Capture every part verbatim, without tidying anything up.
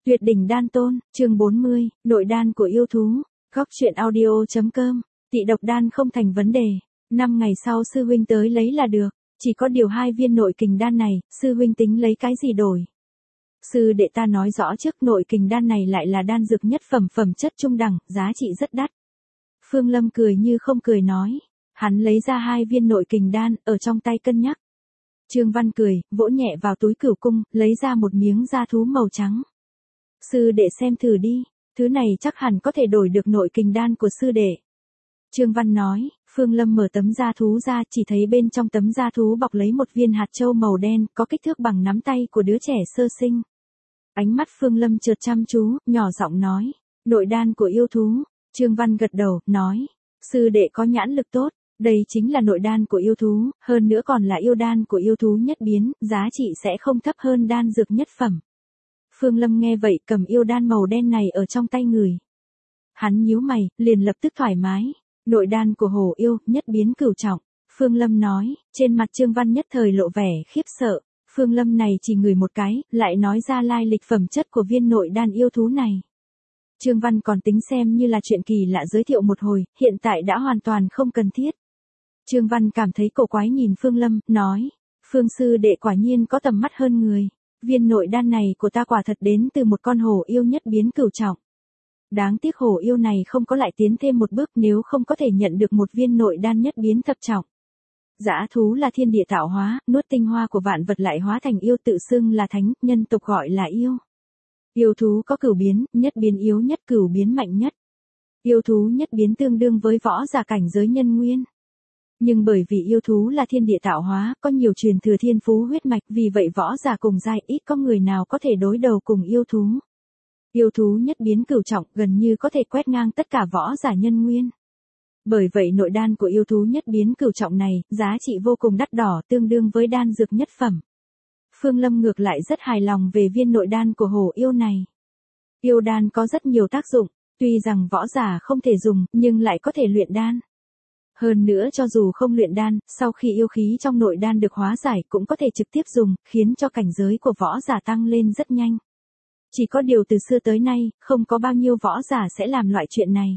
Tuyệt đỉnh đan tôn, chương bốn mươi, nội đan của yêu thú. Góc truyện audio.com. Tị độc đan không thành vấn đề. Năm ngày sau sư huynh tới lấy là được. Chỉ có điều hai viên nội kình đan này, sư huynh tính lấy cái gì đổi? Sư đệ ta nói rõ trước, nội kình đan này lại là đan dược nhất phẩm, phẩm chất trung đẳng, giá trị rất đắt. Phương Lâm cười như không cười nói. Hắn lấy ra hai viên nội kình đan, ở trong tay cân nhắc. Trương Văn cười, vỗ nhẹ vào túi cửu cung, lấy ra một miếng da thú màu trắng. Sư đệ xem thử đi, thứ này chắc hẳn có thể đổi được nội kình đan của sư đệ. Trương Văn nói. Phương Lâm mở tấm da thú ra, chỉ thấy bên trong tấm da thú bọc lấy một viên hạt châu màu đen, có kích thước bằng nắm tay của đứa trẻ sơ sinh. Ánh mắt Phương Lâm chợt chăm chú, nhỏ giọng nói, nội đan của yêu thú. Trương Văn gật đầu, nói, sư đệ có nhãn lực tốt, đây chính là nội đan của yêu thú, hơn nữa còn là yêu đan của yêu thú nhất biến, giá trị sẽ không thấp hơn đan dược nhất phẩm. Phương Lâm nghe vậy, cầm yêu đan màu đen này ở trong tay người. Hắn nhíu mày, liền lập tức thoải mái. Nội đan của hổ yêu, nhất biến cửu trọng. Phương Lâm nói, trên mặt Trương Văn nhất thời lộ vẻ khiếp sợ. Phương Lâm này chỉ ngửi một cái, lại nói ra lai lịch phẩm chất của viên nội đan yêu thú này. Trương Văn còn tính xem như là chuyện kỳ lạ giới thiệu một hồi, hiện tại đã hoàn toàn không cần thiết. Trương Văn cảm thấy cổ quái nhìn Phương Lâm, nói, Phương sư đệ quả nhiên có tầm mắt hơn người. Viên nội đan này của ta quả thật đến từ một con hổ yêu nhất biến cửu trọng. Đáng tiếc hổ yêu này không có lại tiến thêm một bước, nếu không có thể nhận được một viên nội đan nhất biến thập trọng. Dã thú là thiên địa tạo hóa, nuốt tinh hoa của vạn vật lại hóa thành yêu, tự xưng là thánh, nhân tộc gọi là yêu. Yêu thú có cửu biến, nhất biến yếu nhất, cửu biến mạnh nhất. Yêu thú nhất biến tương đương với võ giả cảnh giới nhân nguyên. Nhưng bởi vì yêu thú là thiên địa tạo hóa, có nhiều truyền thừa thiên phú huyết mạch, vì vậy võ giả cùng giai ít có người nào có thể đối đầu cùng yêu thú. Yêu thú nhất biến cửu trọng, gần như có thể quét ngang tất cả võ giả nhân nguyên. Bởi vậy nội đan của yêu thú nhất biến cửu trọng này, giá trị vô cùng đắt đỏ, tương đương với đan dược nhất phẩm. Phương Lâm ngược lại rất hài lòng về viên nội đan của hổ yêu này. Yêu đan có rất nhiều tác dụng, tuy rằng võ giả không thể dùng, nhưng lại có thể luyện đan. Hơn nữa cho dù không luyện đan, sau khi yêu khí trong nội đan được hóa giải cũng có thể trực tiếp dùng, khiến cho cảnh giới của võ giả tăng lên rất nhanh. Chỉ có điều từ xưa tới nay, không có bao nhiêu võ giả sẽ làm loại chuyện này.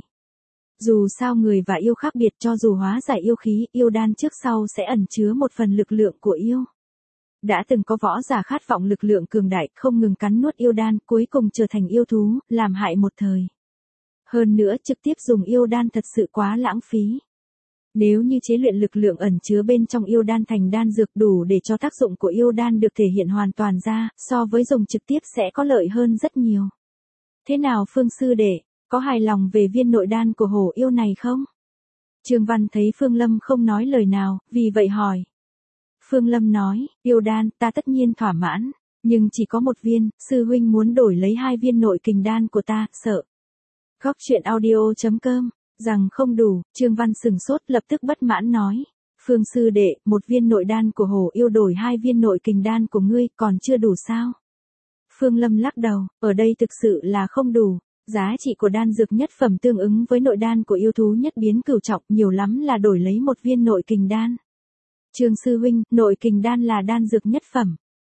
Dù sao người và yêu khác biệt, cho dù hóa giải yêu khí, yêu đan trước sau sẽ ẩn chứa một phần lực lượng của yêu. Đã từng có võ giả khát vọng lực lượng cường đại, không ngừng cắn nuốt yêu đan, cuối cùng trở thành yêu thú, làm hại một thời. Hơn nữa trực tiếp dùng yêu đan thật sự quá lãng phí. Nếu như chế luyện lực lượng ẩn chứa bên trong yêu đan thành đan dược đủ để cho tác dụng của yêu đan được thể hiện hoàn toàn ra, so với dùng trực tiếp sẽ có lợi hơn rất nhiều. Thế nào Phương sư đệ, có hài lòng về viên nội đan của hổ yêu này không? Trương Văn thấy Phương Lâm không nói lời nào, vì vậy hỏi. Phương Lâm nói, yêu đan, ta tất nhiên thỏa mãn, nhưng chỉ có một viên, sư huynh muốn đổi lấy hai viên nội kình đan của ta, sợ. Góc truyện audio.com. Rằng không đủ, Trương Văn sừng sốt, lập tức bất mãn nói. Phương sư đệ, một viên nội đan của hổ yêu đổi hai viên nội kình đan của ngươi, còn chưa đủ sao? Phương Lâm lắc đầu, ở đây thực sự là không đủ. Giá trị của đan dược nhất phẩm tương ứng với nội đan của yêu thú nhất biến cửu trọng, nhiều lắm là đổi lấy một viên nội kình đan. Trương sư huynh, nội kình đan là đan dược nhất phẩm.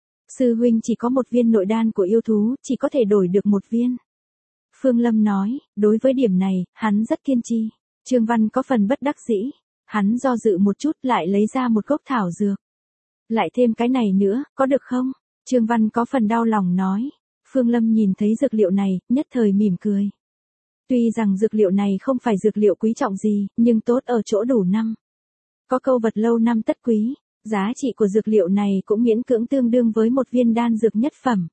Sư huynh chỉ có một viên nội đan của yêu thú, chỉ có thể đổi được một viên. Phương Lâm nói, đối với điểm này, hắn rất kiên trì. Trương Văn có phần bất đắc dĩ. Hắn do dự một chút, lại lấy ra một gốc thảo dược. Lại thêm cái này nữa, có được không? Trương Văn có phần đau lòng nói. Phương Lâm nhìn thấy dược liệu này, nhất thời mỉm cười. Tuy rằng dược liệu này không phải dược liệu quý trọng gì, nhưng tốt ở chỗ đủ năm. Có câu vật lâu năm tất quý, giá trị của dược liệu này cũng miễn cưỡng tương đương với một viên đan dược nhất phẩm.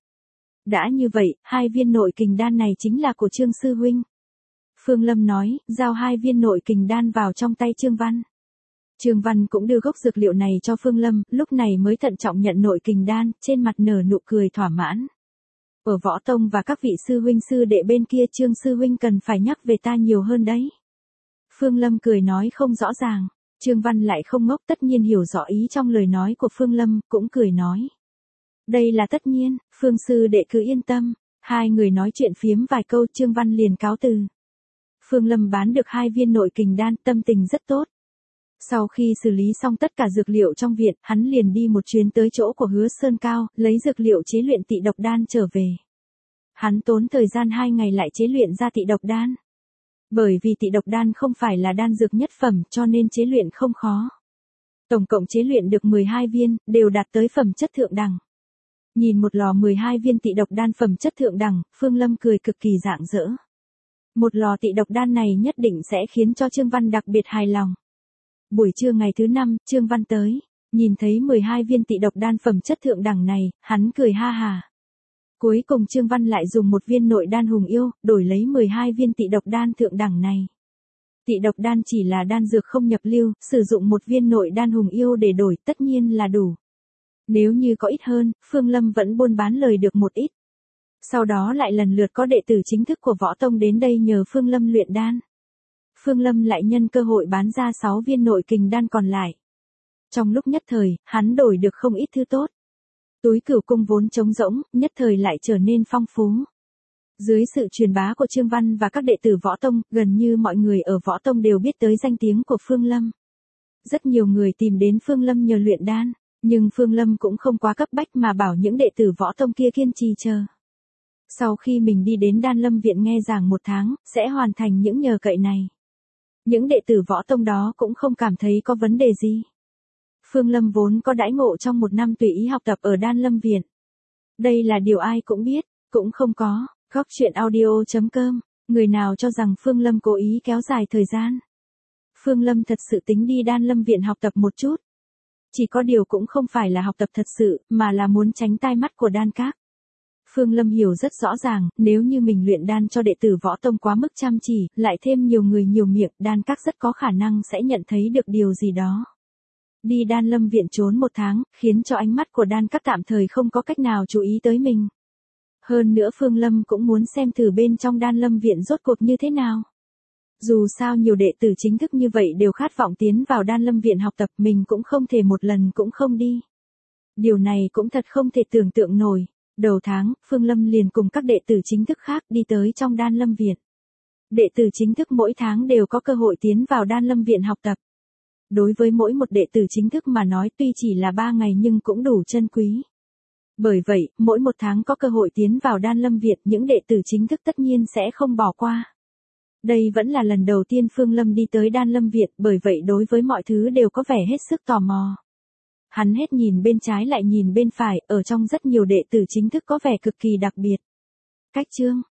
Đã như vậy, hai viên nội kình đan này chính là của Trương sư huynh. Phương Lâm nói, giao hai viên nội kình đan vào trong tay Trương Văn. Trương Văn cũng đưa gốc dược liệu này cho Phương Lâm, lúc này mới thận trọng nhận nội kình đan, trên mặt nở nụ cười thỏa mãn. Ở võ tông và các vị sư huynh sư đệ bên kia, Trương sư huynh cần phải nhắc về ta nhiều hơn đấy. Phương Lâm cười nói không rõ ràng. Trương Văn lại không ngốc, tất nhiên hiểu rõ ý trong lời nói của Phương Lâm, cũng cười nói. Đây là tất nhiên, Phương sư đệ cứ yên tâm. Hai người nói chuyện phiếm vài câu, Trương Văn liền cáo từ. Phương Lâm bán được hai viên nội kình đan, tâm tình rất tốt. Sau khi xử lý xong tất cả dược liệu trong viện, hắn liền đi một chuyến tới chỗ của Hứa Sơn Cao, lấy dược liệu chế luyện tị độc đan trở về. Hắn tốn thời gian hai ngày lại chế luyện ra tị độc đan. Bởi vì tị độc đan không phải là đan dược nhất phẩm cho nên chế luyện không khó. Tổng cộng chế luyện được mười hai viên, đều đạt tới phẩm chất thượng đẳng. Nhìn một lò mười hai viên tị độc đan phẩm chất thượng đẳng, Phương Lâm cười cực kỳ rạng rỡ. Một lò tị độc đan này nhất định sẽ khiến cho Trương Văn đặc biệt hài lòng. Buổi trưa ngày thứ năm, Trương Văn tới, nhìn thấy mười hai viên tị độc đan phẩm chất thượng đẳng này, hắn cười ha hà. Cuối cùng Trương Văn lại dùng một viên nội đan hùng yêu, đổi lấy mười hai viên tị độc đan thượng đẳng này. Tị độc đan chỉ là đan dược không nhập lưu, sử dụng một viên nội đan hùng yêu để đổi tất nhiên là đủ. Nếu như có ít hơn, Phương Lâm vẫn buôn bán lời được một ít. Sau đó lại lần lượt có đệ tử chính thức của võ tông đến đây nhờ Phương Lâm luyện đan. Phương Lâm lại nhân cơ hội bán ra sáu viên nội kình đan còn lại. Trong lúc nhất thời, hắn đổi được không ít thứ tốt. Túi cửu cung vốn trống rỗng, nhất thời lại trở nên phong phú. Dưới sự truyền bá của Trương Văn và các đệ tử võ tông, gần như mọi người ở võ tông đều biết tới danh tiếng của Phương Lâm. Rất nhiều người tìm đến Phương Lâm nhờ luyện đan, nhưng Phương Lâm cũng không quá cấp bách mà bảo những đệ tử võ tông kia kiên trì chờ. Sau khi mình đi đến Đan Lâm viện nghe giảng một tháng, sẽ hoàn thành những nhờ cậy này. Những đệ tử võ tông đó cũng không cảm thấy có vấn đề gì. Phương Lâm vốn có đãi ngộ trong một năm tùy ý học tập ở Đan Lâm viện. Đây là điều ai cũng biết, cũng không có. Góc truyện audio chấm com, người nào cho rằng Phương Lâm cố ý kéo dài thời gian. Phương Lâm thật sự tính đi Đan Lâm viện học tập một chút. Chỉ có điều cũng không phải là học tập thật sự, mà là muốn tránh tai mắt của đan các. Phương Lâm hiểu rất rõ ràng, nếu như mình luyện đan cho đệ tử võ tông quá mức chăm chỉ, lại thêm nhiều người nhiều miệng, đan các rất có khả năng sẽ nhận thấy được điều gì đó. Đi Đan Lâm viện trốn một tháng, khiến cho ánh mắt của đan các tạm thời không có cách nào chú ý tới mình. Hơn nữa Phương Lâm cũng muốn xem thử bên trong Đan Lâm viện rốt cuộc như thế nào. Dù sao nhiều đệ tử chính thức như vậy đều khát vọng tiến vào Đan Lâm viện học tập, mình cũng không thể một lần cũng không đi. Điều này cũng thật không thể tưởng tượng nổi. Đầu tháng, Phương Lâm liền cùng các đệ tử chính thức khác đi tới trong Đan Lâm viện. Đệ tử chính thức mỗi tháng đều có cơ hội tiến vào Đan Lâm viện học tập. Đối với mỗi một đệ tử chính thức mà nói tuy chỉ là ba ngày nhưng cũng đủ chân quý. Bởi vậy, mỗi một tháng có cơ hội tiến vào Đan Lâm viện, những đệ tử chính thức tất nhiên sẽ không bỏ qua. Đây vẫn là lần đầu tiên Phương Lâm đi tới Đan Lâm viện, bởi vậy đối với mọi thứ đều có vẻ hết sức tò mò. Hắn hết nhìn bên trái lại nhìn bên phải, ở trong rất nhiều đệ tử chính thức có vẻ cực kỳ đặc biệt. Cách chương